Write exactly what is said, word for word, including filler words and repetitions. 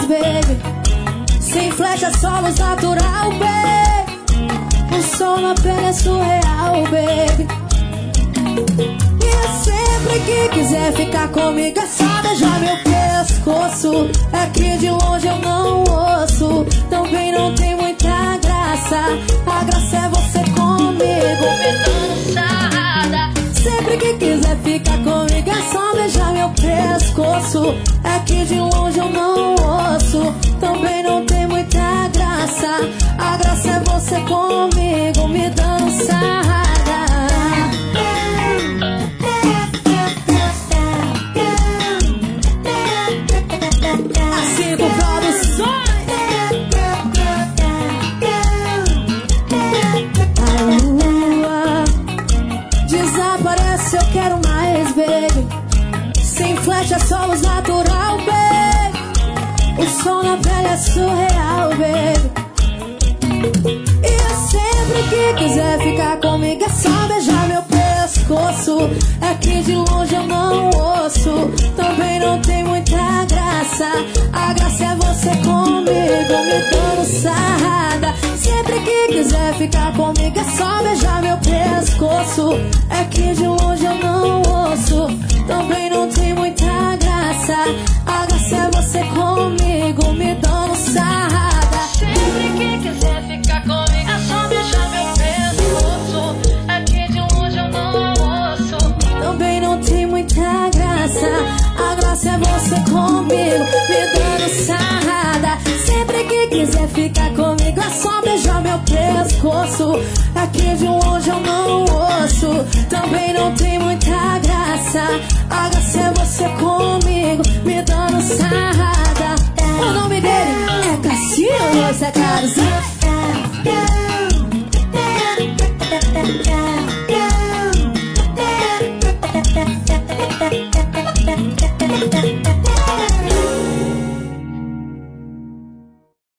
baby. Sem flecha, só luz natural, baby. O sol na pele é surreal, baby. E sempre que quiser ficar comigo é só beijar meu pescoço. É que de longe eu não ouço, também não tem muita graça. A graça é você comigo, me dando sarrada. Sempre que quiser ficar comigo é só beijar meu pescoço. É que de longe eu não ouço, também não tem muita graça. A graça é você comigo, me dando sarrada. Assim com produções. Desaparece, eu quero mais, baby. Sem flecha, só luz natural, baby. O sol na pele é surreal, baby. E sempre que quiser ficar comigo é só beijar meu pescoço. É que de longe eu não ouço, também não tem muita graça. A graça é você comigo, me dando sarrada. Sempre que quiser ficar comigo é só beijar meu pescoço. É que de longe eu não ouço, também não tem muita graça. A graça é você comigo, me dando sarrada. Sempre que quiser ficar comigo é só beijar meu pescoço. É que de longe eu não ouço, também não tem muita graça. A graça é você comigo, me dando sarrada. Sempre que quiser ficar comigo é só beijar meu pescoço. Aqui de longe eu não ouço, também não tem muita graça. A graça é você comigo, me dando sarrada. O nome dele é Cassiano, você é Carlos.